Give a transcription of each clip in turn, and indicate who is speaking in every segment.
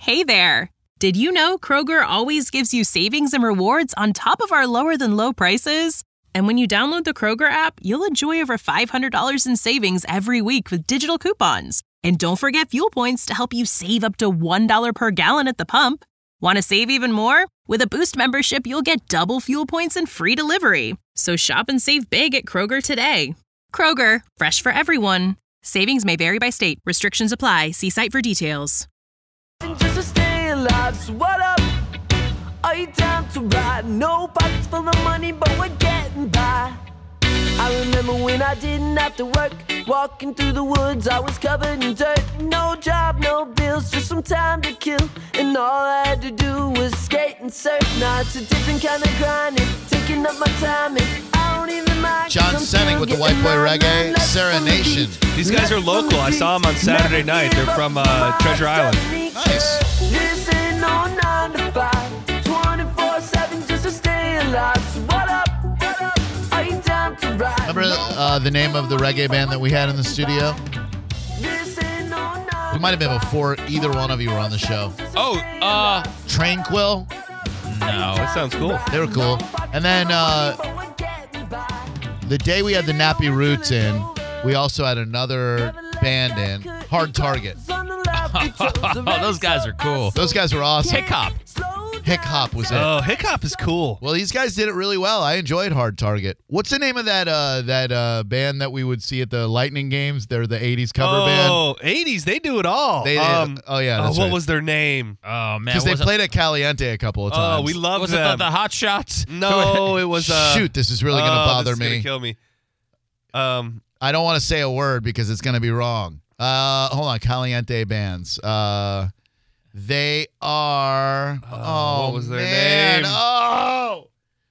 Speaker 1: Hey there! Did you know Kroger always gives you savings and rewards on top of our lower-than-low prices? And when you download the Kroger app, you'll enjoy over $500 in savings every week with digital coupons. And don't forget fuel points to help you save up to $1 per gallon at the pump. Want to save even more? With a Boost membership, you'll get double fuel points and free delivery. So shop and save big at Kroger today. Kroger, fresh for everyone. Savings may vary by state. Restrictions apply. See site for details.
Speaker 2: Just to stay alive, so what up? Are you down to ride? No pockets full of money, but we're getting by. I remember when I didn't have to work, walking through the woods, I was covered in dirt. No job, no bills, just some time to kill. And all I had to do was skate and surf. Now it's a different kind of grinding, taking up my time, and I don't even mind.
Speaker 3: John Senning with the White Boy Reggae, Sarah Nation.
Speaker 4: These guys are local. I saw them on Saturday night. They're from Treasure Island.
Speaker 3: Nice.
Speaker 2: This ain't no 9 to 5, 24/7 just to stay alive. So what up? Are you down to ride?
Speaker 3: Remember the name of the reggae band that we had in the studio?
Speaker 2: This ain't no 9
Speaker 3: We might have been before either one of you were on the show. Tranquil.
Speaker 4: No. That sounds cool.
Speaker 3: They were cool. And then the day we had the Nappy Roots in, we also had another band in, Hard Target.
Speaker 5: Oh, those guys are cool.
Speaker 3: Those guys were awesome.
Speaker 5: Hick Hop.
Speaker 3: Hick Hop was it.
Speaker 4: Oh, Hick Hop is cool.
Speaker 3: Well, these guys did it really well. I enjoyed Hard Target. What's the name of that band that we would see at the Lightning games? They're the 80s cover band.
Speaker 4: Oh, 80s. They do it all.
Speaker 3: They did. Oh, yeah. That's
Speaker 4: what
Speaker 3: right.
Speaker 4: was their name?
Speaker 5: Oh, man.
Speaker 3: Because they played at Caliente a couple of times.
Speaker 4: Oh, we love
Speaker 5: Was
Speaker 4: them.
Speaker 5: it the Hot Shots?
Speaker 4: No, it was...
Speaker 3: Shoot, this is really going to bother
Speaker 4: this is
Speaker 3: me.
Speaker 4: gonna kill me.
Speaker 3: I don't want to say a word because it's going to be wrong. Hold on. Caliente bands. They are...
Speaker 4: what was their
Speaker 3: man.
Speaker 4: name?
Speaker 3: Oh!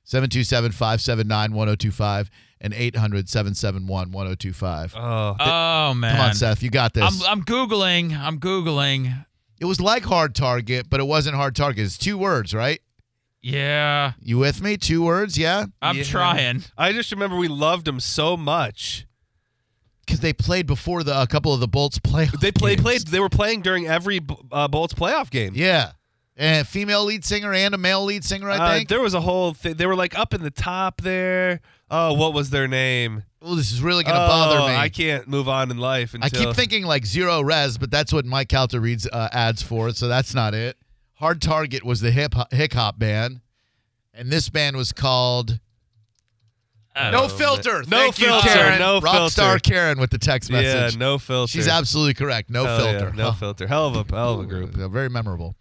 Speaker 3: 727-579-1025 and 800-771-1025.
Speaker 4: Oh,
Speaker 5: man.
Speaker 3: Come on, Seth. You got this.
Speaker 5: I'm Googling.
Speaker 3: It was like Hard Target, but it wasn't Hard Target. It's 2 words, right?
Speaker 5: Yeah.
Speaker 3: You with me? 2 words, yeah?
Speaker 5: I'm trying.
Speaker 4: I just remember we loved them so much.
Speaker 3: Because they played before a couple of the Bolts playoff games.
Speaker 4: They were playing during every Bolts playoff game.
Speaker 3: Yeah. And a female lead singer and a male lead singer, I think.
Speaker 4: There was a whole thing. They were like up in the top there. Oh, what was their name?
Speaker 3: Well, this is really going to bother me.
Speaker 4: I can't move on in life until...
Speaker 3: I keep thinking like Zero Res, but that's what Mike Calter reads ads for, so that's not it. Hard Target was the Hick Hop band, and this band was called... No Filter. Thank you, Karen.
Speaker 4: No
Speaker 3: Rockstar
Speaker 4: Filter.
Speaker 3: Karen with the text message.
Speaker 4: Yeah, No Filter.
Speaker 3: She's absolutely correct. No
Speaker 4: Hell
Speaker 3: Filter.
Speaker 4: Yeah, No Filter. Hell of a group.
Speaker 3: Very memorable.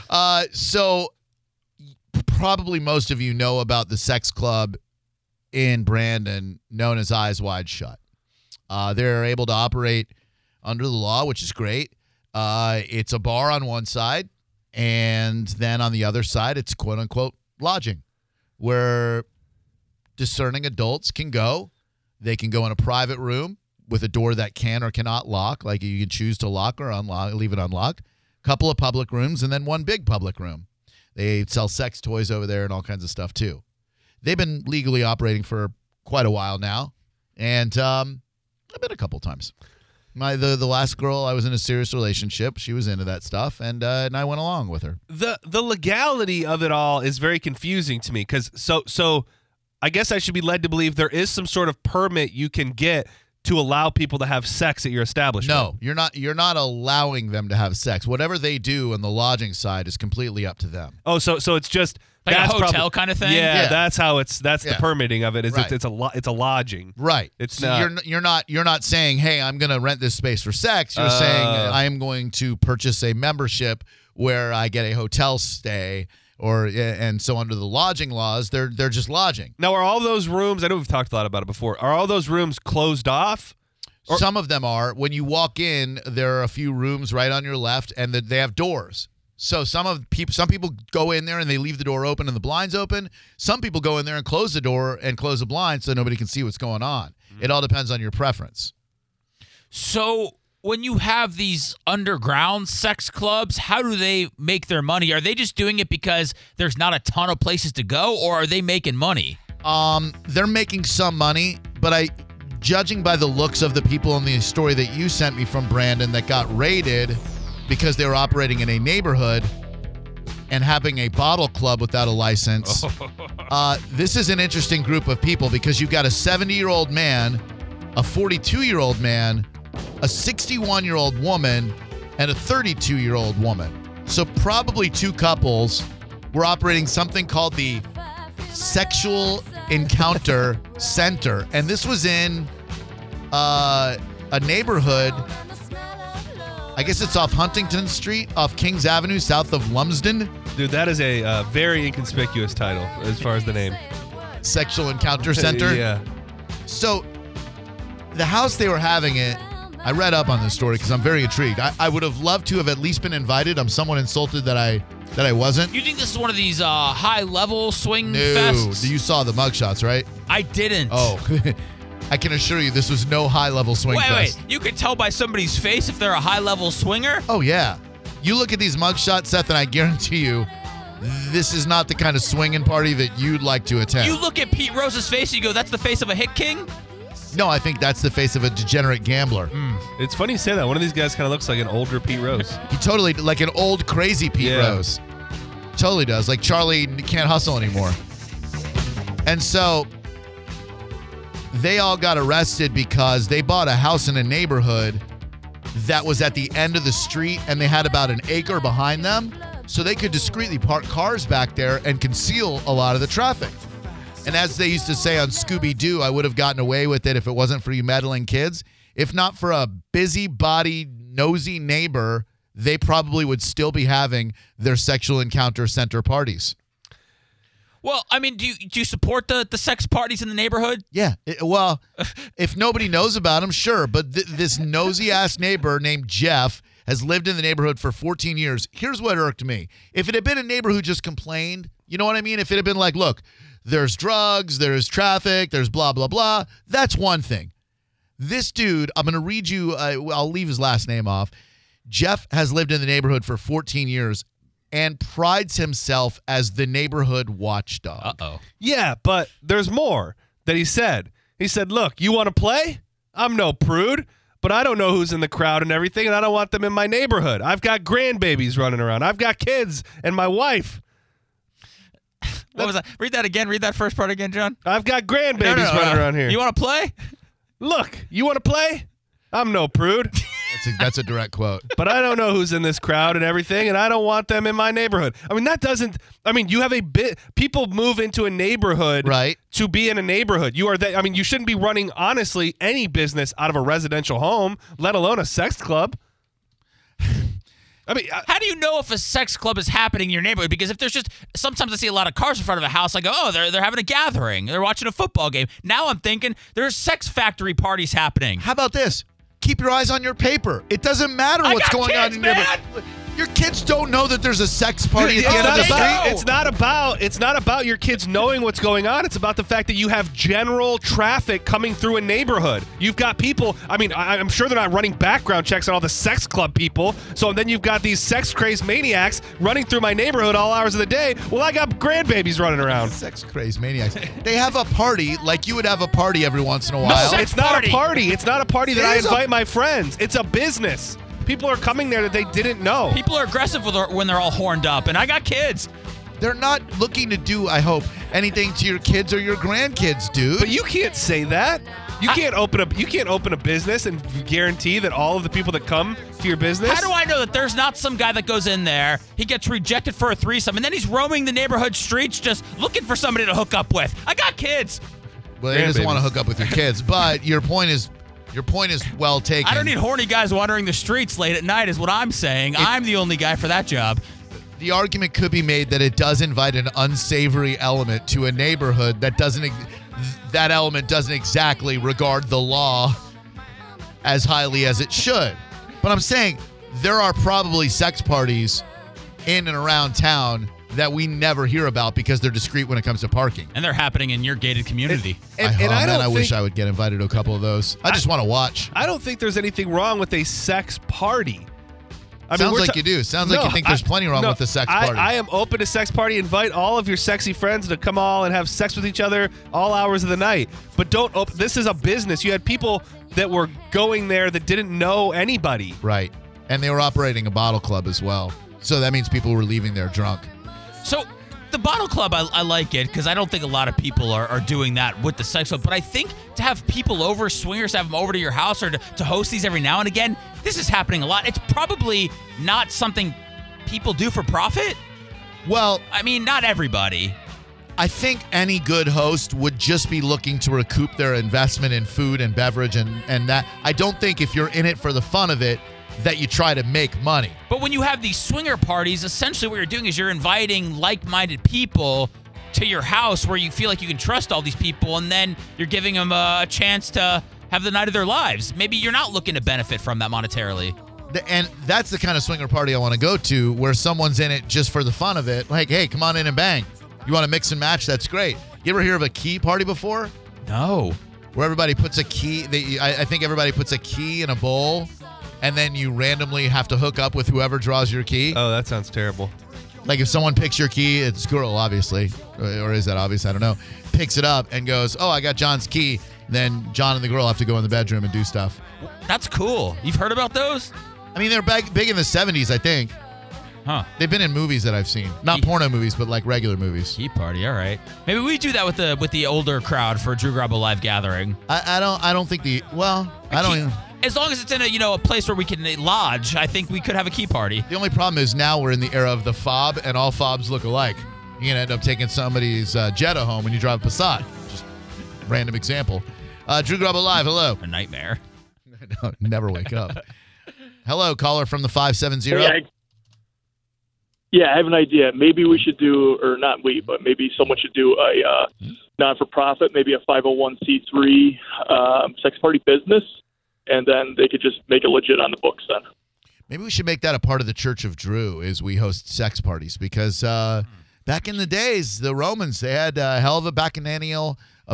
Speaker 3: So probably most of you know about the sex club in Brandon known as Eyes Wide Shut. They're able to operate under the law, which is great. It's a bar on one side, and then on the other side, it's quote-unquote lodging, where discerning adults can go. They can go in a private room with a door that can or cannot lock, like you can choose to lock or unlock, leave it unlocked. Couple of public rooms, and then one big public room. They sell sex toys over there and all kinds of stuff, too. They've been legally operating for quite a while now, and I've been a couple times. The last girl I was in a serious relationship, she was into that stuff, and I went along with her.
Speaker 4: The legality of it all is very confusing to me because so I guess I should be led to believe there is some sort of permit you can get to allow people to have sex at your establishment.
Speaker 3: No, you're not allowing them to have sex. Whatever they do on the lodging side is completely up to them.
Speaker 4: Oh, so it's just
Speaker 5: Like a
Speaker 4: that's
Speaker 5: hotel kind of thing?
Speaker 4: Yeah, that's how it's the
Speaker 3: Yeah.
Speaker 4: permitting of it. Is
Speaker 3: Right.
Speaker 4: it's a lodging.
Speaker 3: Right.
Speaker 4: It's
Speaker 3: so
Speaker 4: not.
Speaker 3: you're not saying, "Hey, I'm going to rent this space for sex." You're saying, "I am going to purchase a membership where I get a hotel stay." And so under the lodging laws, they're just lodging.
Speaker 4: Now, are all those rooms? I know we've talked a lot about it before. Are all those rooms closed off?
Speaker 3: Some of them are. When you walk in, there are a few rooms right on your left, and they have doors. So some people go in there and they leave the door open and the blinds open. Some people go in there and close the door and close the blinds so nobody can see what's going on. Mm-hmm. It all depends on your preference.
Speaker 5: So when you have these underground sex clubs, how do they make their money? Are they just doing it because there's not a ton of places to go, or are they making money?
Speaker 3: They're making some money, but judging by the looks of the people in the story that you sent me from Brandon that got raided, because they were operating in a neighborhood and having a bottle club without a license. This is an interesting group of people because you've got a 70-year-old man, a 42-year-old man, a 61-year-old woman, and a 32-year-old woman. So probably two couples were operating something called the Sexual Encounter Center. And this was in a neighborhood, I guess it's off Huntington Street, off Kings Avenue, south of Lumsden.
Speaker 4: Dude, that is a very inconspicuous title as far as the name.
Speaker 3: Sexual Encounter Center.
Speaker 4: Yeah.
Speaker 3: So the house they were having it, I read up on this story because I'm very intrigued. I would have loved to have at least been invited. I'm somewhat insulted that I wasn't.
Speaker 5: You think this is one of these high-level swing
Speaker 3: No,
Speaker 5: fests?
Speaker 3: you saw the mugshots, right?
Speaker 5: I didn't.
Speaker 3: Oh, I can assure you this was no high-level swing fest.
Speaker 5: Wait. You can tell by somebody's face if they're a high-level swinger?
Speaker 3: Oh, yeah. You look at these mugshots, Seth, and I guarantee you this is not the kind of swinging party that you'd like to attend.
Speaker 5: You look at Pete Rose's face and you go, that's the face of a hit king?
Speaker 3: No, I think that's the face of a degenerate gambler.
Speaker 4: It's funny you say that. One of these guys kind of looks like an older Pete Rose.
Speaker 3: He totally, like an old crazy Pete
Speaker 4: Yeah.
Speaker 3: Rose. Totally does. Like Charlie can't hustle anymore. And so they all got arrested because they bought a house in a neighborhood that was at the end of the street and they had about an acre behind them. So they could discreetly park cars back there and conceal a lot of the traffic. And as they used to say on Scooby-Doo, I would have gotten away with it if it wasn't for you meddling kids. If not for a busybody, nosy neighbor, they probably would still be having their sexual encounter center parties.
Speaker 5: Well, I mean, do you support the sex parties in the neighborhood?
Speaker 3: Yeah. Well, if nobody knows about them, sure. But this nosy-ass neighbor named Jeff has lived in the neighborhood for 14 years. Here's what irked me. If it had been a neighbor who just complained, you know what I mean? If it had been like, look, there's drugs, there's traffic, there's blah, blah, blah, that's one thing. This dude, I'm going to read you, I'll leave his last name off. Jeff has lived in the neighborhood for 14 years and prides himself as the neighborhood watchdog.
Speaker 5: Uh-oh.
Speaker 4: Yeah, but there's more that he said. He said, look, you want to play? I'm no prude, but I don't know who's in the crowd and everything, and I don't want them in my neighborhood. I've got grandbabies running around. I've got kids and my wife.
Speaker 5: What was that? Read that again. Read that first part again, John.
Speaker 4: I've got grandbabies running around here.
Speaker 5: You want to play?
Speaker 4: Look, you want to play? I'm no prude,
Speaker 3: That's a direct quote.
Speaker 4: but I don't know who's in this crowd and everything, and I don't want them in my neighborhood. I mean, you have a bit. People move into a neighborhood
Speaker 3: Right.
Speaker 4: to be in a neighborhood. You shouldn't be running, honestly, any business out of a residential home, let alone a sex club. I mean,
Speaker 5: How do you know if a sex club is happening in your neighborhood? Because if there's sometimes I see a lot of cars in front of a house, I go, oh, they're having a gathering. They're watching a football game. Now I'm thinking there's sex factory parties happening.
Speaker 3: How about this? Keep your eyes on your paper. It doesn't matter
Speaker 5: I
Speaker 3: what's
Speaker 5: got
Speaker 3: going on
Speaker 5: kids,
Speaker 3: in your neighborhood. Your kids don't know that there's a sex party at the end of the street.
Speaker 4: It's not about your kids knowing what's going on. It's about the fact that you have general traffic coming through a neighborhood. You've got people. I mean, I'm sure they're not running background checks on all the sex club people. So then you've got these sex crazed maniacs running through my neighborhood all hours of the day. Well, I got grandbabies running around.
Speaker 3: Sex crazed maniacs. They have a party like you would have a party every once in a while.
Speaker 4: No, it's not a party. It's not a party that
Speaker 3: It
Speaker 4: I
Speaker 3: is a-
Speaker 4: invite my friends. It's a business. People are coming there that they didn't know.
Speaker 5: People are aggressive when they're all horned up, and I got kids.
Speaker 3: They're not looking to do, I hope, anything to your kids or your grandkids, dude.
Speaker 4: But you can't say that. You can't open a business and guarantee that all of the people that come to your business.
Speaker 5: How do I know that there's not some guy that goes in there, he gets rejected for a threesome, and then he's roaming the neighborhood streets just looking for somebody to hook up with? I got kids.
Speaker 3: Well, they just
Speaker 4: Grandbabies.
Speaker 3: want to hook up with your kids. But your point is well taken.
Speaker 5: I don't need horny guys wandering the streets late at night is what I'm saying. I'm the only guy for that job.
Speaker 3: The argument could be made that it does invite an unsavory element to a neighborhood that element doesn't exactly regard the law as highly as it should. But I'm saying there are probably sex parties in and around town that we never hear about because they're discreet when it comes to parking.
Speaker 5: And they're happening in your gated community.
Speaker 3: I wish I would get invited to a couple of those. I just want to watch.
Speaker 4: I don't think there's anything wrong with a sex party.
Speaker 3: Sounds like you do. Sounds like you think there's plenty wrong with the sex party.
Speaker 4: I am open to sex party. Invite all of your sexy friends to come all and have sex with each other all hours of the night. But this is a business. You had people that were going there that didn't know anybody.
Speaker 3: Right. And they were operating a bottle club as well. So that means people were leaving there drunk.
Speaker 5: So the bottle club, I like it because I don't think a lot of people are doing that with the sex club. But I think to have people over, swingers, have them over to your house or to host these every now and again, this is happening a lot. It's probably not something people do for profit.
Speaker 3: Well,
Speaker 5: I mean, not everybody.
Speaker 3: I think any good host would just be looking to recoup their investment in food and beverage and that. I don't think if you're in it for the fun of it, that you try to make money.
Speaker 5: But when you have these swinger parties, essentially what you're doing is you're inviting like-minded people to your house where you feel like you can trust all these people, and then you're giving them a chance to have the night of their lives. Maybe you're not looking to benefit from that monetarily.
Speaker 3: And that's the kind of swinger party I want to go to, where someone's in it just for the fun of it. Like, hey, come on in and bang. You want to mix and match? That's great. You ever hear of a key party before?
Speaker 5: No.
Speaker 3: Where everybody puts a key. I think everybody puts a key in a bowl, and then you randomly have to hook up with whoever draws your key.
Speaker 4: Oh, that sounds terrible.
Speaker 3: Like if someone picks your key, it's a girl, obviously. Or is that obvious? I don't know. Picks it up and goes, oh, I got John's key. Then John and the girl have to go in the bedroom and do stuff.
Speaker 5: That's cool. You've heard about those?
Speaker 3: I mean, they're big in the 70s, I think.
Speaker 5: Huh.
Speaker 3: They've been in movies that I've seen. Not porno movies, but like regular movies.
Speaker 5: Key party, all right. Maybe we do that with the older crowd for Drew Garabo Live Gathering.
Speaker 3: I don't think I don't even.
Speaker 5: As long as it's in a place where we can lodge, I think we could have a key party.
Speaker 3: The only problem is now we're in the era of the fob, and all fobs look alike. You're gonna end up taking somebody's Jetta home when you drive a Passat. Just random example. Drew Garabo Live, hello.
Speaker 5: A nightmare.
Speaker 3: No, never wake up. Hello, caller from the 570.
Speaker 6: Yeah, I have an idea. Maybe we should do, or not we, but maybe someone should do a non-for-profit, maybe a 501c3 sex party business, and then they could just make it legit on the books then.
Speaker 3: Maybe we should make that a part of the Church of Drew as we host sex parties, because back in the days, the Romans, they had a hell of a bacchanal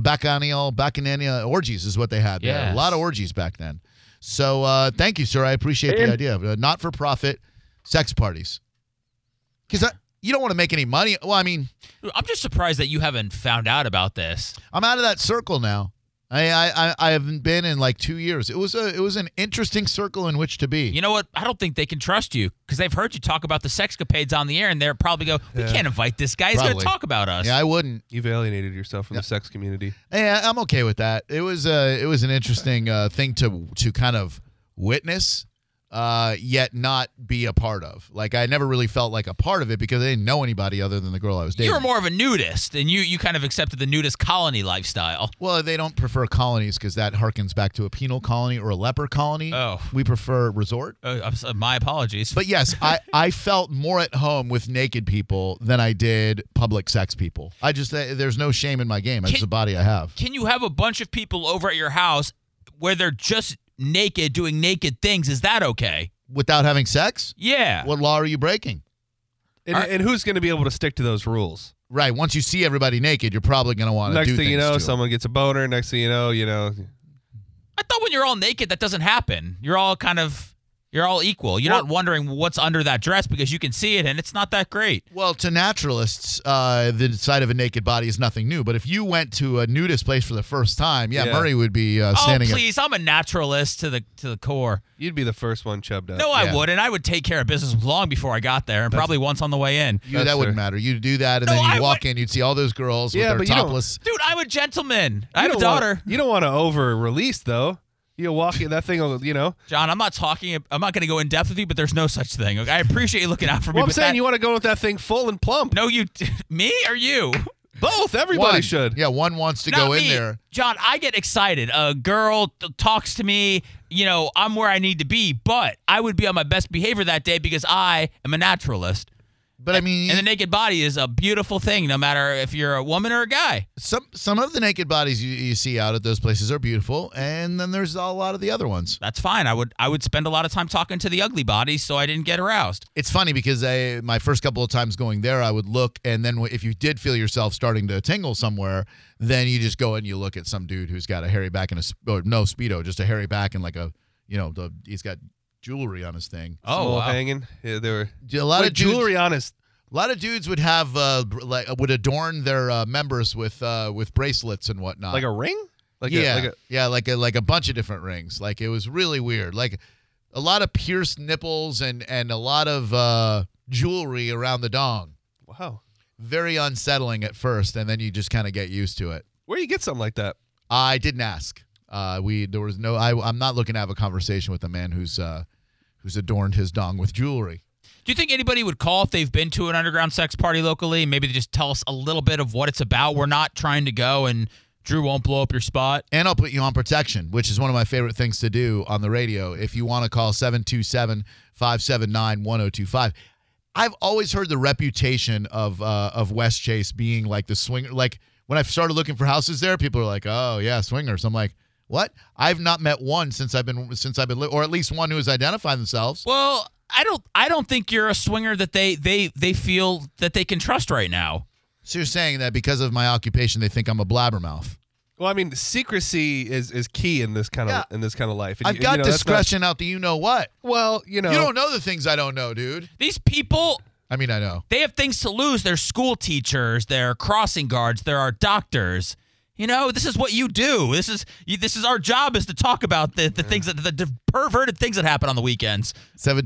Speaker 3: orgies is what they had.
Speaker 5: Yes.
Speaker 3: A lot of orgies back then. So thank you, sir. I appreciate the idea of not-for-profit sex parties. Because you don't want to make any money. Well, I mean,
Speaker 5: I'm just surprised that you haven't found out about this.
Speaker 3: I'm out of that circle now. I haven't been in like 2 years. It was an interesting circle in which to be.
Speaker 5: You know what? I don't think they can trust you because they've heard you talk about the sexcapades on the air, and they'll probably go, we can't invite this guy. He's going to talk about us.
Speaker 3: Yeah, I wouldn't.
Speaker 4: You've alienated yourself from the sex community.
Speaker 3: Yeah, I'm okay with that. It was an interesting thing to kind of witness. Yet not be a part of. Like, I never really felt like a part of it because I didn't know anybody other than the girl I was dating.
Speaker 5: You were more of a nudist, and you kind of accepted the nudist colony lifestyle.
Speaker 3: Well, they don't prefer colonies because that harkens back to a penal colony or a leper colony.
Speaker 5: Oh.
Speaker 3: We prefer resort.
Speaker 5: My apologies.
Speaker 3: But yes, I felt more at home with naked people than I did public sex people. There's no shame in my game. It's the body I have.
Speaker 5: Can you have a bunch of people over at your house where they're just naked doing naked things? Is that okay?
Speaker 3: Without having sex?
Speaker 5: Yeah.
Speaker 3: What law are you breaking?
Speaker 4: And who's going to be able to stick to those rules?
Speaker 3: Right. Once you see everybody naked, you're probably going to want to do things.
Speaker 4: Next thing you know,
Speaker 3: to
Speaker 4: someone gets a boner. Next thing you know.
Speaker 5: I thought when you're all naked, that doesn't happen. You're all equal. You're not wondering what's under that dress because you can see it and it's not that great.
Speaker 3: Well, to naturalists, the sight of a naked body is nothing new. But if you went to a nudist place for the first time, Murray would be standing.
Speaker 5: Oh, please! I'm a naturalist to the core.
Speaker 4: You'd be the first one chubbed up.
Speaker 5: No, I wouldn't. I would take care of business long before I got there, and probably once on the way in.
Speaker 3: That wouldn't matter. You'd do that, and then you'd walk in. You'd see all those girls with their topless.
Speaker 5: Dude, I'm a gentleman. I have a daughter.
Speaker 4: You don't want to over-release, though. You walk in that thing,
Speaker 5: John, I'm not going to go in depth with you, but there's no such thing. Okay? I appreciate you looking out for me.
Speaker 4: Well, I'm saying you want to go with that thing full and plump.
Speaker 5: No, me or you?
Speaker 4: Both. Everybody should.
Speaker 3: Yeah, one wants to
Speaker 5: Not
Speaker 3: go in
Speaker 5: me.
Speaker 3: there.
Speaker 5: John, I get excited. A girl talks to me. I'm where I need to be, but I would be on my best behavior that day because I am a naturalist.
Speaker 3: But I mean,
Speaker 5: and the naked body is a beautiful thing, no matter if you're a woman or a guy.
Speaker 3: Some of the naked bodies you see out at those places are beautiful, and then there's a lot of the other ones.
Speaker 5: That's fine. I would spend a lot of time talking to the ugly bodies, so I didn't get aroused.
Speaker 3: It's funny because my first couple of times going there, I would look, and then if you did feel yourself starting to tingle somewhere, then you just go and you look at some dude who's got a hairy back and no Speedo, just a hairy back and like he's got jewelry on his thing.
Speaker 4: Oh, wow. Hanging. Yeah, there were
Speaker 3: a lot of
Speaker 4: jewelry on his.
Speaker 3: A lot of dudes would have would adorn their members with bracelets and whatnot.
Speaker 4: Like a ring?
Speaker 3: Like a bunch of different rings. Like it was really weird. Like A lot of pierced nipples and a lot of jewelry around the dong.
Speaker 4: Wow.
Speaker 3: Very unsettling at first, and then you just kind of get used to it.
Speaker 4: Where do you get something like that?
Speaker 3: I didn't ask. There was no. I'm not looking to have a conversation with a man who's adorned his dong with jewelry.
Speaker 5: Do you think anybody would call if they've been to an underground sex party locally? Maybe they just tell us a little bit of what it's about. We're not trying to go, and Drew won't blow up your spot.
Speaker 3: And I'll put you on protection, which is one of my favorite things to do on the radio. If you want to call 727-579-1025. I've always heard the reputation of West Chase being like the swinger. Like when I started looking for houses there, people are like, "Oh yeah, swingers." I'm like, "What?" I've not met one since I've been, or at least one who has identified themselves.
Speaker 5: Well, I don't think you're a swinger that they feel that they can trust right now.
Speaker 3: So you're saying that because of my occupation, they think I'm a blabbermouth?
Speaker 4: Well, I mean, secrecy is key in this kind of life. And
Speaker 3: I've got discretion out the you know what.
Speaker 4: Well,
Speaker 3: you don't know the things I don't know, dude.
Speaker 5: These people,
Speaker 3: I mean, I know.
Speaker 5: they have things to lose. They're school teachers. They're crossing guards. There are doctors. This is what you do. This is our job, is to talk about the things that the perverted things that happen on the weekends.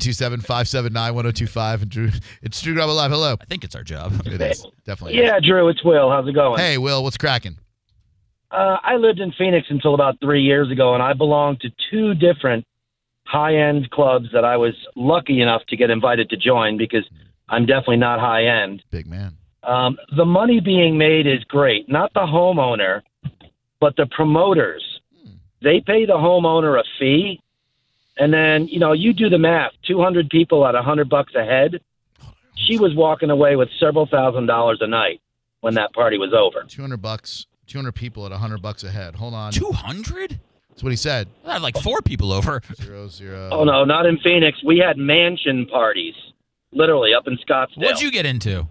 Speaker 3: 727-579-1025 and Drew. It's Drew Garabo Live. Hello.
Speaker 5: I think it's our job.
Speaker 3: It is definitely.
Speaker 7: Yeah, Drew, it's Will. How's it going?
Speaker 3: Hey, Will. What's cracking?
Speaker 7: I lived in Phoenix until about 3 years ago, and I belonged to two different high-end clubs that I was lucky enough to get invited to join because I'm definitely not high-end.
Speaker 3: Big man.
Speaker 7: The money being made is great. Not the homeowner, but the promoters. They pay the homeowner a fee, and then, you do the math. 200 people at $100 a head. She was walking away with several $1,000s a night when that party was over.
Speaker 3: $200. 200 people at $100 a head. Hold on.
Speaker 5: 200?
Speaker 3: That's what he said.
Speaker 5: I had like 4 people over.
Speaker 3: 0.
Speaker 7: Oh, no, not in Phoenix. We had mansion parties, literally, up in Scottsdale.
Speaker 5: What'd you get into?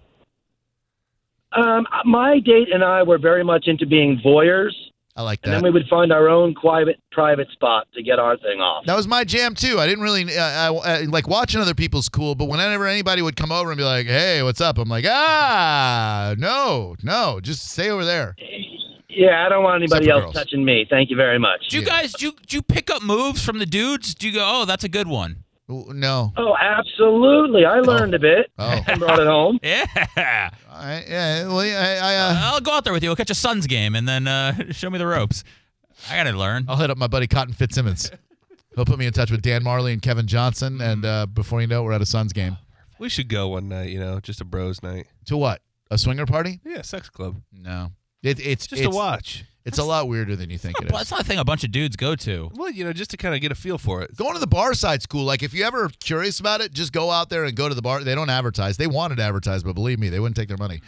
Speaker 7: My date and I were very much into being voyeurs.
Speaker 3: I like that.
Speaker 7: And then we would find our own private spot to get our thing off.
Speaker 3: That was my jam, too. I didn't really I like watching other people's cool, but whenever anybody would come over and be like, "Hey, what's up?" I'm like, no, just stay over there.
Speaker 7: Yeah, I don't want anybody else
Speaker 3: girls.
Speaker 7: touching me. Thank you very much.
Speaker 5: Do you guys, do you pick up moves from the dudes? Do you go, oh, that's a good one?
Speaker 3: No.
Speaker 7: Oh, absolutely. I learned a bit and brought it home.
Speaker 5: Yeah.
Speaker 3: All right. Yeah. Well, yeah,
Speaker 5: I'll go out there with you. We'll catch a Suns game and then show me the ropes. I got to learn.
Speaker 3: I'll hit up my buddy Cotton Fitzsimmons. He'll put me in touch with Dan Marley and Kevin Johnson, and before you know it, we're at a Suns game.
Speaker 4: We should go one night, just a bros night.
Speaker 3: To what? A swinger party?
Speaker 4: Yeah, sex club.
Speaker 3: No. It's
Speaker 4: just to watch.
Speaker 3: It's a lot weirder than you think it
Speaker 5: Well,
Speaker 3: is.
Speaker 5: that's not a thing a bunch of dudes go to.
Speaker 4: Well, just to kind of get a feel for it.
Speaker 3: Going to the bar side's cool. Like, if you ever curious about it, just go out there and go to the bar. They don't advertise. They wanted to advertise, but believe me, they wouldn't take their money.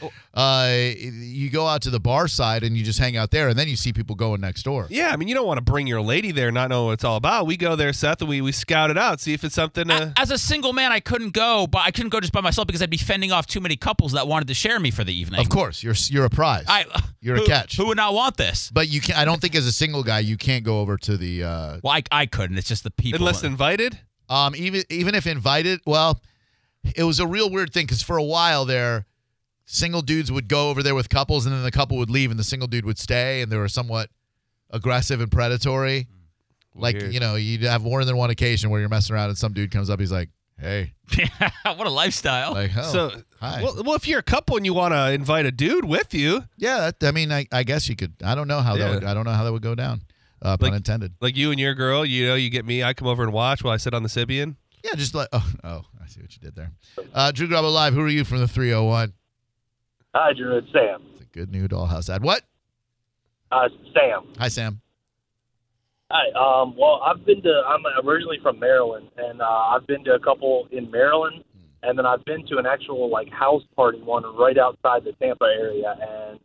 Speaker 3: You go out to the bar side and you just hang out there, and then you see people going next door.
Speaker 4: Yeah, I mean, you don't want to bring your lady there not knowing what it's all about. We go there, Seth, and we scout it out, see if it's something.
Speaker 5: As a single man, I couldn't go, but I couldn't go just by myself because I'd be fending off too many couples that wanted to share me for the evening.
Speaker 3: Of course, you're a prize. You're a catch.
Speaker 5: Who would not want this?
Speaker 3: But you can't. I don't think as a single guy you can't go over to the.
Speaker 5: Well, I couldn't. It's just the people.
Speaker 4: Unless invited.
Speaker 3: Even if invited, well, it was a real weird thing because for a while there, single dudes would go over there with couples, and then the couple would leave, and the single dude would stay, and they were somewhat aggressive and predatory. Like, you'd have more than one occasion where you're messing around, and some dude comes up, he's like, "Hey,
Speaker 5: what a lifestyle!"
Speaker 3: Like,
Speaker 4: so,
Speaker 3: hi.
Speaker 4: Well, if you're a couple and you want to invite a dude with you,
Speaker 3: yeah. I mean, I guess you could. I don't know how that would. I don't know how that would go down. Pun intended.
Speaker 4: Like you and your girl, you get me. I come over and watch while I sit on the Sibian.
Speaker 3: Yeah, just like I see what you did there. Drew Garabo Live. Who are you from the 301?
Speaker 8: Hi, Drew. It's Sam.
Speaker 3: It's a good new dollhouse ad. What?
Speaker 8: Sam.
Speaker 3: Hi, Sam.
Speaker 8: Hi. Well, I'm originally from Maryland, and I've been to a couple in Maryland, and then I've been to an actual house party one right outside the Tampa area, and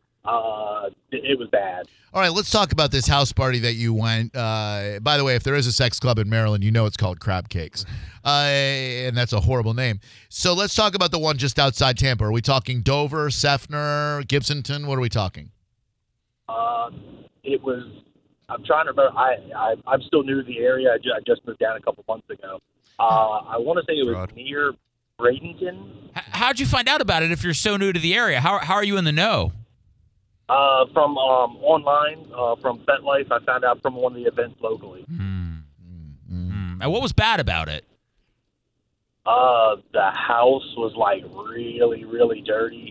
Speaker 8: it was bad.
Speaker 3: All right, let's talk about this house party that you went. By the way, if there is a sex club in Maryland, you know it's called Crab Cakes, and that's a horrible name. So let's talk about the one just outside Tampa. Are we talking Dover, Seffner, Gibsonton? What are we talking?
Speaker 8: It was. I'm trying to remember. I'm still new to the area. I just moved down a couple months ago. I want to say it was near Bradenton.
Speaker 5: How'd you find out about it if you're so new to the area? How are you in the know?
Speaker 8: From online, from FetLife. I found out from one of the events locally.
Speaker 5: And what was bad about it?
Speaker 8: The house was like really, really dirty.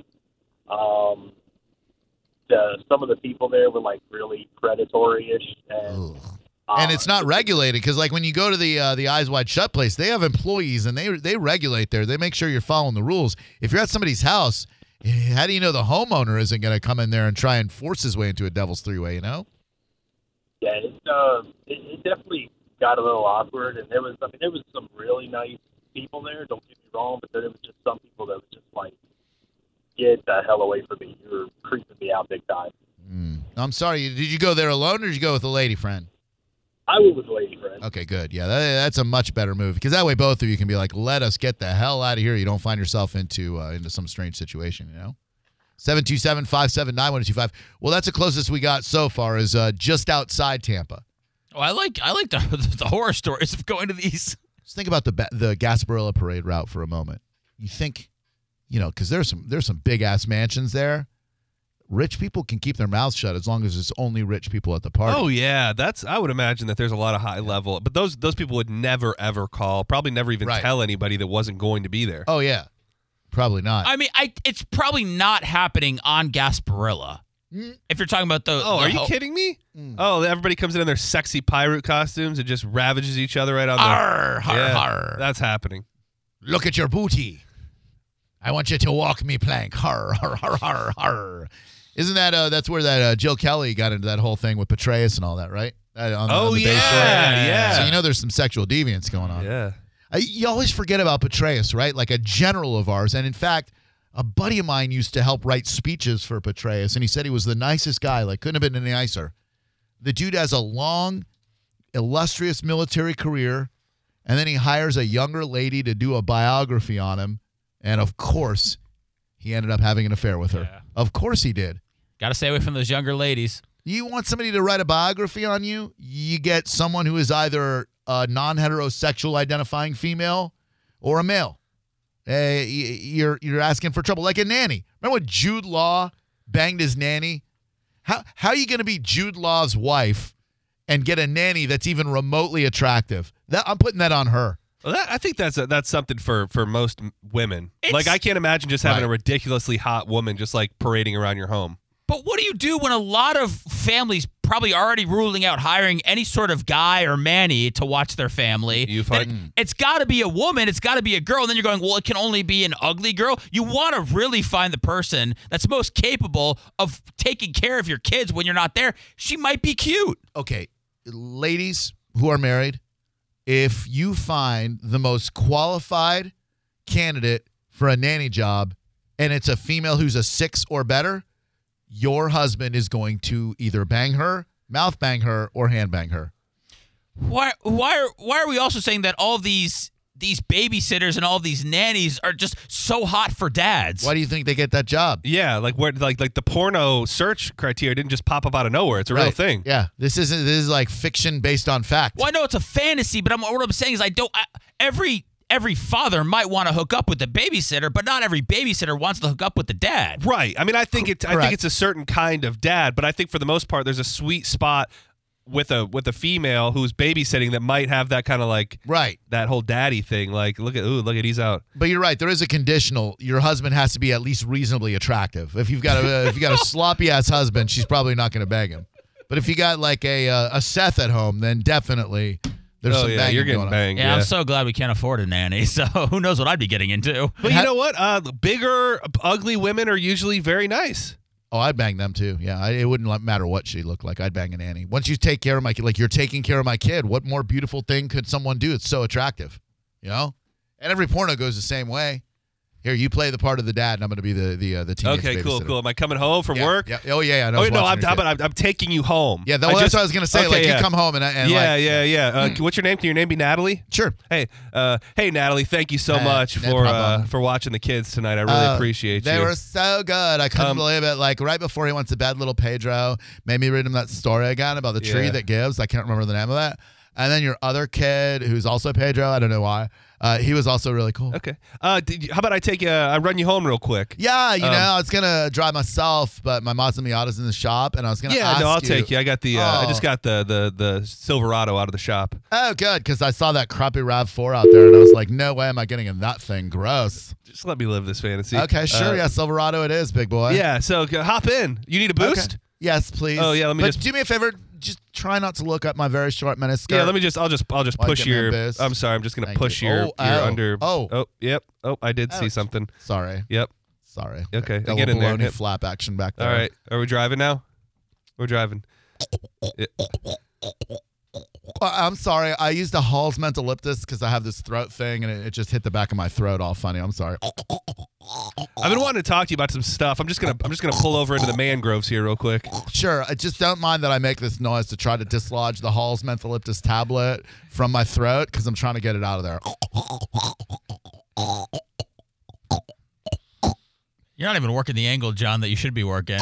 Speaker 8: Some of the people there were like really predatory-ish, and
Speaker 3: And it's not regulated because, like, when you go to the Eyes Wide Shut place, they have employees and they regulate there. They make sure you're following the rules. If you're at somebody's house, how do you know the homeowner isn't going to come in there and try and force his way into a devil's three-way? You know?
Speaker 8: Yeah, it definitely got a little awkward, and there was some really nice people there. Don't get me wrong, but there was just some people that was just like, get the hell away from me. You're creeping me out big time.
Speaker 3: I'm sorry. Did you go there alone or did you go with a lady friend?
Speaker 8: I went with a lady friend.
Speaker 3: Okay, good. Yeah, that's a much better move because that way both of you can be like, let us get the hell out of here. You don't find yourself into some strange situation, you know? 727-579-1025. Well, that's the closest we got so far is just outside Tampa.
Speaker 5: Oh, I like the horror stories of going to these.
Speaker 3: Just think about the Gasparilla Parade route for a moment. You think, because there's some big-ass mansions there. Rich people can keep their mouths shut as long as it's only rich people at the party.
Speaker 4: Oh yeah, I would imagine that there's a lot of high level, but those people would never ever call, probably never even tell anybody that wasn't going to be there.
Speaker 3: Oh yeah, probably not.
Speaker 5: I mean, it's probably not happening on Gasparilla. If you're talking about the
Speaker 4: are you kidding me? Oh, everybody comes in their sexy pirate costumes and just ravages each other right on
Speaker 5: Arr, har,
Speaker 4: yeah,
Speaker 5: har.
Speaker 4: That's happening.
Speaker 3: Look at your booty. I want you to walk me plank. Har, har, har, har, har. Isn't that that's where that Jill Kelly got into that whole thing with Petraeus and all that, right? On the base shore.
Speaker 4: Yeah.
Speaker 3: So there's some sexual deviance going on.
Speaker 4: Yeah.
Speaker 3: You always forget about Petraeus, right? Like a general of ours. And in fact, a buddy of mine used to help write speeches for Petraeus, and he said he was the nicest guy. Like, couldn't have been any nicer. The dude has a long, illustrious military career, and then he hires a younger lady to do a biography on him. And of course, he ended up having an affair with her.
Speaker 5: Yeah.
Speaker 3: Of course he did.
Speaker 5: Got to stay away from those younger ladies.
Speaker 3: You want somebody to write a biography on you? You get someone who is either a non-heterosexual identifying female or a male. You're asking for trouble. Like a nanny. Remember when Jude Law banged his nanny? How are you going to be Jude Law's wife and get a nanny that's even remotely attractive? I'm putting that on her.
Speaker 4: Well, I think that's something for most women. Like, I can't imagine just having a ridiculously hot woman just like parading around your home.
Speaker 5: But what do you do when a lot of families probably already ruling out hiring any sort of guy or manny to watch their family? It's got to be a woman. It's got to be a girl. And then you're going, well, it can only be an ugly girl. You want to really find the person that's most capable of taking care of your kids when you're not there. She might be cute.
Speaker 3: Okay, ladies who are married, if you find the most qualified candidate for a nanny job and it's a female who's a 6 or better, your husband is going to either bang her, mouth bang her, or hand bang her.
Speaker 5: Why are we also saying that all these babysitters and all these nannies are just so hot for dads?
Speaker 3: Why do you think they get that job?
Speaker 4: Yeah, like the porno search criteria didn't just pop up out of nowhere. It's a real thing.
Speaker 3: Yeah, this is like fiction based on fact.
Speaker 5: Well, I know it's a fantasy, but what I'm saying is every father might want to hook up with the babysitter, but not every babysitter wants to hook up with the dad.
Speaker 4: Right. I mean, I think it's a certain kind of dad, but I think for the most part, there's a sweet spot with a female who's babysitting that might have that kind of like that whole daddy thing. Like, look at he's out.
Speaker 3: But you're right. There is a conditional. Your husband has to be at least reasonably attractive. If you've got a sloppy ass husband, she's probably not going to beg him. But if you got like a Seth at home, then definitely. There's some banging
Speaker 4: you're getting
Speaker 3: going
Speaker 4: banged.
Speaker 5: Yeah, I'm so glad we can't afford a nanny. So who knows what I'd be getting into?
Speaker 4: But you know what? Bigger, ugly women are usually very nice.
Speaker 3: Oh, I'd bang them too. Yeah, it wouldn't matter what she looked like. I'd bang a nanny. Once you take care of my kid, like you're taking care of my kid, what more beautiful thing could someone do? It's so attractive, And every porno goes the same way. Here, you play the part of the dad, and I'm going to be the teenage
Speaker 4: Okay,
Speaker 3: babysitter.
Speaker 4: cool. Am I coming home from work?
Speaker 3: Yeah. Oh, yeah.
Speaker 4: I'm taking you home.
Speaker 3: Yeah, that's what I was going to say.
Speaker 4: Okay,
Speaker 3: you come home and
Speaker 4: what's your name? Can your name be Natalie?
Speaker 3: Sure.
Speaker 4: Hey, Natalie, thank you so much for watching the kids tonight. I really appreciate you.
Speaker 3: They were so good. I couldn't believe it. Like right before he went to bed, little Pedro made me read him that story again about the tree that gives. I can't remember the name of that. And then your other kid, who's also Pedro, I don't know why. He was also really cool.
Speaker 4: Okay. How about I run you home real quick?
Speaker 3: Yeah, I was gonna drive myself, but my Mazda Miata's in the shop, and I was gonna.
Speaker 4: Yeah, no, I'll take you. I got the. I just got the Silverado out of the shop.
Speaker 3: Oh, good, because I saw that crappy RAV4 out there, and I was like, no way am I getting in that thing. Gross.
Speaker 4: Just let me live this fantasy.
Speaker 3: Okay, sure. Yeah, Silverado it is, big boy.
Speaker 4: Yeah. So hop in. You need a boost?
Speaker 3: Okay. Yes, please.
Speaker 4: Oh yeah.
Speaker 3: But do me a favor. Just try not to look at my very short miniskirt.
Speaker 4: Yeah, I'll just push your. I'm sorry, I'm just gonna push your under. Yep. Oh, I did see something.
Speaker 3: Sorry.
Speaker 4: Yep.
Speaker 3: Sorry.
Speaker 4: Okay,
Speaker 3: Got
Speaker 4: get
Speaker 3: a
Speaker 4: in there.
Speaker 3: baloney flap action back there.
Speaker 4: All right, are we driving now? We're driving.
Speaker 3: I'm sorry. I used a Hall's Mentholyptus because I have this throat thing, and it just hit the back of my throat all funny. I'm sorry.
Speaker 4: I've been wanting to talk to you about some stuff. I'm just gonna pull over into the mangroves here real quick.
Speaker 3: Sure. I just don't mind that I make this noise to try to dislodge the Hall's Mentholyptus tablet from my throat because I'm trying to get it out of there.
Speaker 5: You're not even working the angle, John, that you should be working.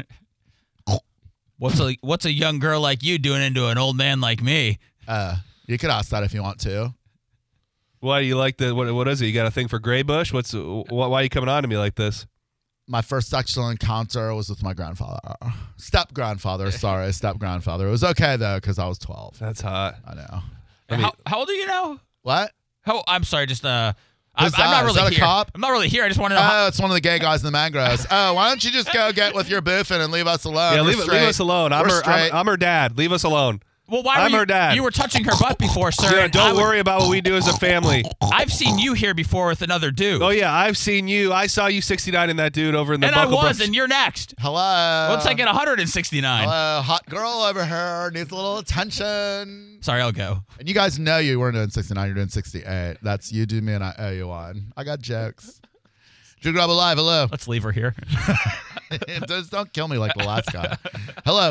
Speaker 5: What's a young girl like you doing into an old man like me?
Speaker 3: You could ask that if you want to.
Speaker 4: Why do you like what is it? You got a thing for Gray Bush? Why are you coming on to me like this?
Speaker 3: My first sexual encounter was with my grandfather. Step-grandfather. Sorry, step-grandfather. It was okay, though, because I was 12.
Speaker 4: That's hot.
Speaker 3: I know.
Speaker 5: How old are you now?
Speaker 3: What?
Speaker 5: I'm sorry, just I'm
Speaker 3: Who's
Speaker 5: not
Speaker 3: that?
Speaker 5: really
Speaker 3: Is that a
Speaker 5: here.
Speaker 3: cop?
Speaker 5: I'm not really here. I just want to know.
Speaker 3: Oh, it's one of the gay guys in the mangroves. Oh, why don't you just go get with your boofing and leave us alone?
Speaker 4: Yeah,
Speaker 3: We're
Speaker 4: leave
Speaker 3: straight.
Speaker 4: us alone. I'm her dad. Leave us alone.
Speaker 5: Well, why
Speaker 4: I'm
Speaker 5: were you,
Speaker 4: her dad.
Speaker 5: You were touching her butt before, sir.
Speaker 4: Yeah, don't worry about what we do as a family.
Speaker 5: I've seen you here before with another dude.
Speaker 4: Oh, yeah, I've seen you. I saw you 69 in that dude over in the
Speaker 5: and
Speaker 4: Buckle
Speaker 5: I was,
Speaker 4: Brooks.
Speaker 5: and you're next.
Speaker 3: Hello.
Speaker 5: Once I get 169.
Speaker 3: Hello, hot girl over here needs a little attention.
Speaker 5: Sorry, I'll go.
Speaker 3: And you guys know you weren't doing 69, you're doing 68. That's you do me and I owe you one. I got jokes. Drew Grabo Live, hello.
Speaker 5: Let's leave her here.
Speaker 3: Just don't kill me like the last guy. Hello.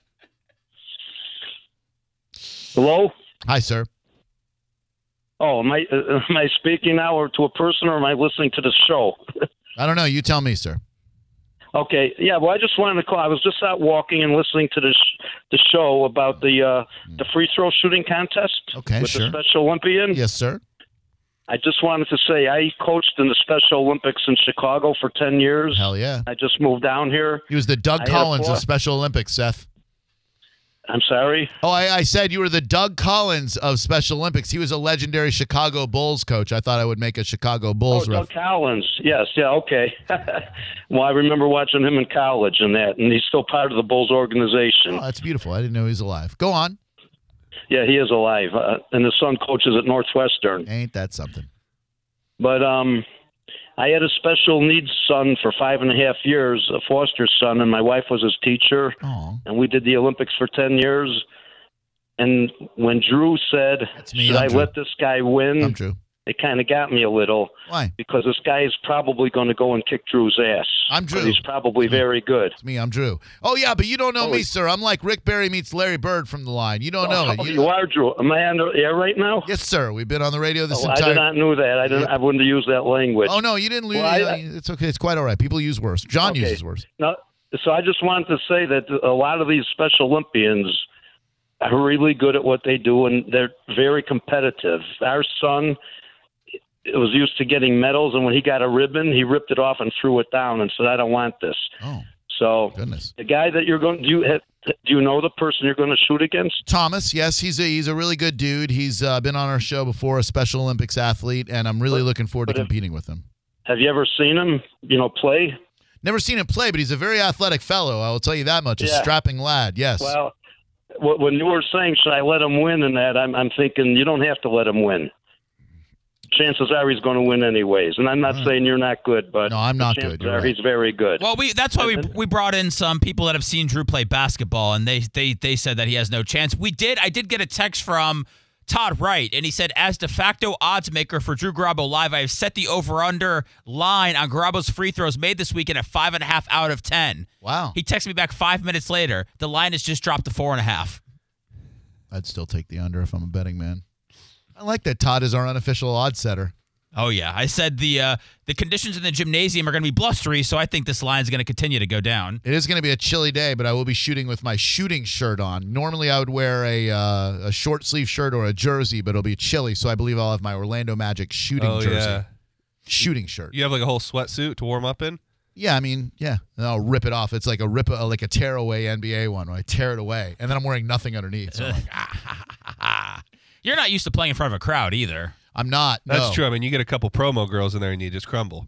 Speaker 9: Hello?
Speaker 3: Hi, sir.
Speaker 9: Oh, am I speaking now or to a person, or am I listening to the show?
Speaker 3: I don't know. You tell me, sir.
Speaker 9: Okay. Yeah, well, I just wanted to call. I was just out walking and listening to the show about the free throw shooting contest
Speaker 3: Okay,
Speaker 9: with
Speaker 3: sure.
Speaker 9: the Special Olympian.
Speaker 3: Yes, sir.
Speaker 9: I just wanted to say I coached in the Special Olympics in Chicago for 10 years.
Speaker 3: Hell yeah.
Speaker 9: I just moved down here.
Speaker 3: He was the Doug Collins of Special Olympics, Seth.
Speaker 9: I'm sorry?
Speaker 3: Oh, I said you were the Doug Collins of Special Olympics. He was a legendary Chicago Bulls coach. I thought I would make a Chicago Bulls
Speaker 9: Doug Collins. Yes, yeah, okay. Well, I remember watching him in college and he's still part of the Bulls organization.
Speaker 3: Oh, that's beautiful. I didn't know he was alive. Go on.
Speaker 9: Yeah, he is alive. And his son coaches at Northwestern.
Speaker 3: Ain't that something?
Speaker 9: But I had a special needs son for 5.5 years, a foster son, and my wife was his teacher.
Speaker 3: Aww.
Speaker 9: And we did the Olympics for 10 years. And when Drew said, should I let this guy win?
Speaker 3: I'm Drew.
Speaker 9: It kind of got me a little.
Speaker 3: Why?
Speaker 9: Because this guy is probably going to go and kick Drew's ass.
Speaker 3: I'm Drew.
Speaker 9: He's probably very good.
Speaker 3: It's me. I'm Drew. Oh, yeah, but you don't know me, sir. I'm like Rick Barry meets Larry Bird from The Line. You don't know it.
Speaker 9: You are Drew. Am I on the air right now?
Speaker 3: Yes, sir. We've been on the radio this
Speaker 9: I
Speaker 3: entire...
Speaker 9: did not know that. I wouldn't have used that language.
Speaker 3: Oh, no, you didn't lose.
Speaker 9: Well,
Speaker 3: it's okay. It's quite all right. People use worse. John uses worse.
Speaker 9: No, so I just wanted to say that a lot of these Special Olympians are really good at what they do, and they're very competitive. Our son was used to getting medals, and when he got a ribbon, he ripped it off and threw it down and said, I don't want this.
Speaker 3: Oh,
Speaker 9: so
Speaker 3: goodness.
Speaker 9: The guy that you're going to do you know the person you're going to shoot against?
Speaker 3: Thomas, yes, he's a really good dude. He's been on our show before, a Special Olympics athlete, and I'm really looking forward to competing with him.
Speaker 9: Have you ever seen him, play?
Speaker 3: Never seen him play, but he's a very athletic fellow. I will tell you that much. A strapping lad, yes.
Speaker 9: Well, when you were saying, should I let him win in that, I'm thinking you don't have to let him win. Chances are he's going to win anyways. And I'm not saying you're not good, but
Speaker 3: no, I'm not good.
Speaker 9: Chances are he's very good.
Speaker 5: Well, that's why we brought in some people that have seen Drew play basketball, and they said that he has no chance. I did get a text from Todd Wright, and he said, as de facto odds maker for Drew Garabo Live, I have set the over-under line on Garabo's free throws made this weekend at 5.5 out of 10.
Speaker 3: Wow.
Speaker 5: He texted me back 5 minutes later. The line has just dropped to 4.5.
Speaker 3: I'd still take the under if I'm a betting man. I like that Todd is our unofficial odds setter.
Speaker 5: Oh, yeah. I said the conditions in the gymnasium are going to be blustery, so I think this line is going to continue to go down.
Speaker 3: It is going to be a chilly day, but I will be shooting with my shooting shirt on. Normally, I would wear a short sleeve shirt or a jersey, but it'll be chilly, so I believe I'll have my Orlando Magic shooting jersey.
Speaker 4: Yeah.
Speaker 3: Shooting shirt.
Speaker 4: You have like a whole sweatsuit to warm up in?
Speaker 3: Yeah, I mean, yeah. And I'll rip it off. It's like a tear-away NBA one where I tear it away, and then I'm wearing nothing underneath. So I'm like,
Speaker 5: You're not used to playing in front of a crowd either.
Speaker 3: I'm not.
Speaker 4: That's
Speaker 3: no.
Speaker 4: true. I mean, you get a couple promo girls in there and you just crumble.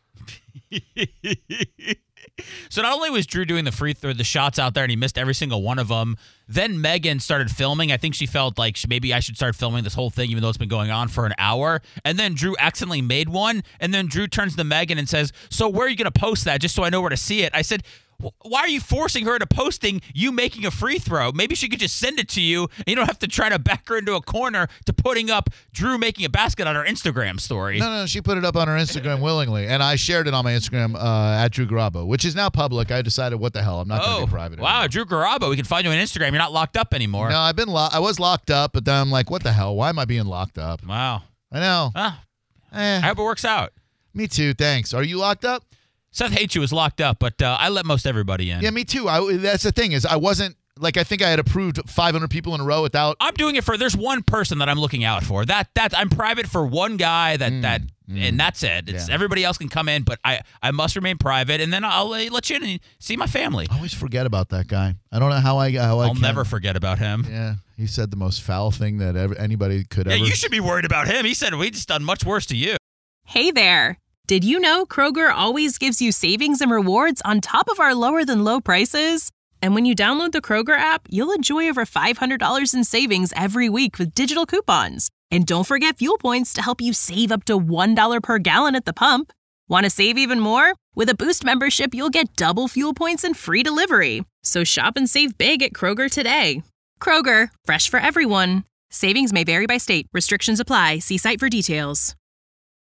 Speaker 5: So not only was Drew doing the shots out there and he missed every single one of them, then Megan started filming. I think she felt like maybe I should start filming this whole thing even though it's been going on for an hour. And then Drew accidentally made one. And then Drew turns to Megan and says, so where are you going to post that just so I know where to see it? I said, why are you forcing her into posting you making a free throw? Maybe she could just send it to you and you don't have to try to back her into a corner to putting up Drew making a basket on her Instagram story.
Speaker 3: No, she put it up on her Instagram willingly, and I shared it on my Instagram at Drew Garabo, which is now public. I decided, what the hell, I'm not going to be private anymore.
Speaker 5: Wow, Drew Garabo, we can find you on Instagram. You're not locked up anymore.
Speaker 3: No, I was locked up, but then I'm like, what the hell? Why am I being locked up?
Speaker 5: Wow.
Speaker 3: I know.
Speaker 5: I hope it works out.
Speaker 3: Me too, thanks. Are you locked up?
Speaker 5: Seth Hates You was locked up, but I let most everybody in.
Speaker 3: Yeah, me too. That's the thing is I wasn't, I think I had approved 500 people in a row without.
Speaker 5: I'm doing it there's one person that I'm looking out for. I'm private for one guy and that's it. It's everybody else can come in, but I must remain private, and then I'll let you in and see my family.
Speaker 3: I always forget about that guy. I don't know how
Speaker 5: I'll never forget about him.
Speaker 3: Yeah, he said the most foul thing that anybody could ever.
Speaker 5: Yeah, you should be worried about him. He said we just done much worse to you.
Speaker 1: Hey there. Did you know Kroger always gives you savings and rewards on top of our lower than low prices? And when you download the Kroger app, you'll enjoy over $500 in savings every week with digital coupons. And don't forget fuel points to help you save up to $1 per gallon at the pump. Want to save even more? With a Boost membership, you'll get double fuel points and free delivery. So shop and save big at Kroger today. Kroger, fresh for everyone. Savings may vary by state. Restrictions apply. See site for details.